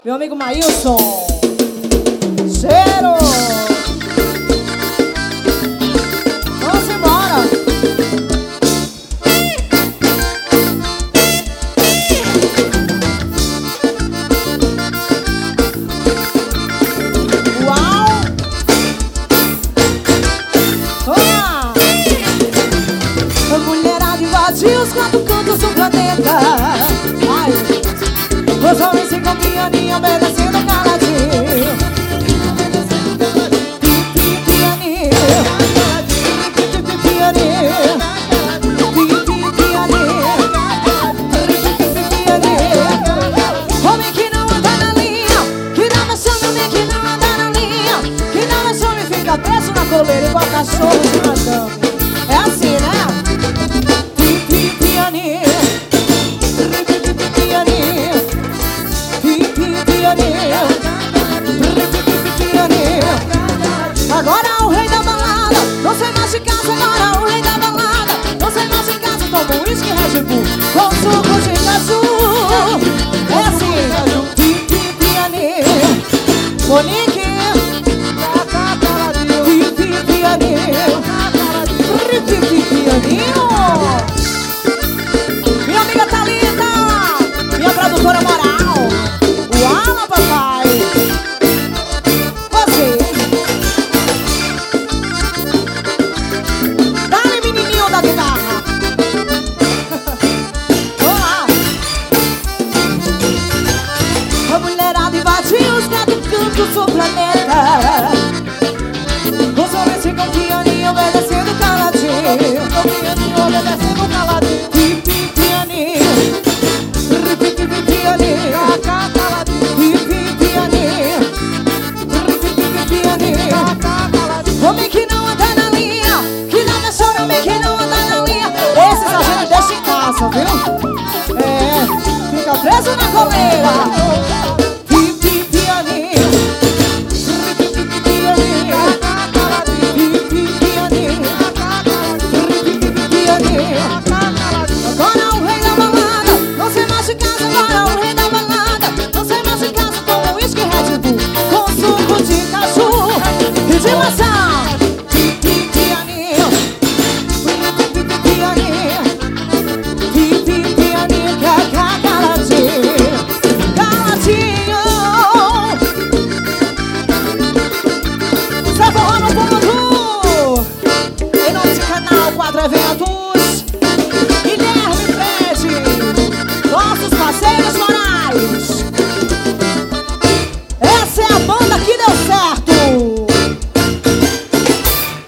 Meu amigo Maílson. Cheiro. Vamos embora. Uau. Toma. A mulherada invadiu os quatro cantos do planeta. Ai, os homens ficam pianinho, obedecendo caladinho. Pianinho, pianinho, homem que não anda na linha, que não me chama, homem que não anda na linha, que não me chama e fica preso na coleira igual cachorro de madame. É assim, né? Pianinho. Agora o rei da balada, não sei mais de casa. Agora o rei da balada, não sei mais de casa. Toma um uísque Red Bull com suco de caju. É assim, pianinho, Monique, pianinho, minha amiga Thalita, minha produtora moral. Uala, papai. Você. Dale, menininho da guitarra. Vamos lá. A mulherada invadiu os quatro cantos do planeta. Os homens ficam pianinho, obedecendo caladinho. Pianinho, obedecendo caladinho. Pianinho, pianinho, homem que não anda na linha, que não me chora, homem que não anda na linha. Esses a gente deixa em casa, viu? É, fica preso na coleira.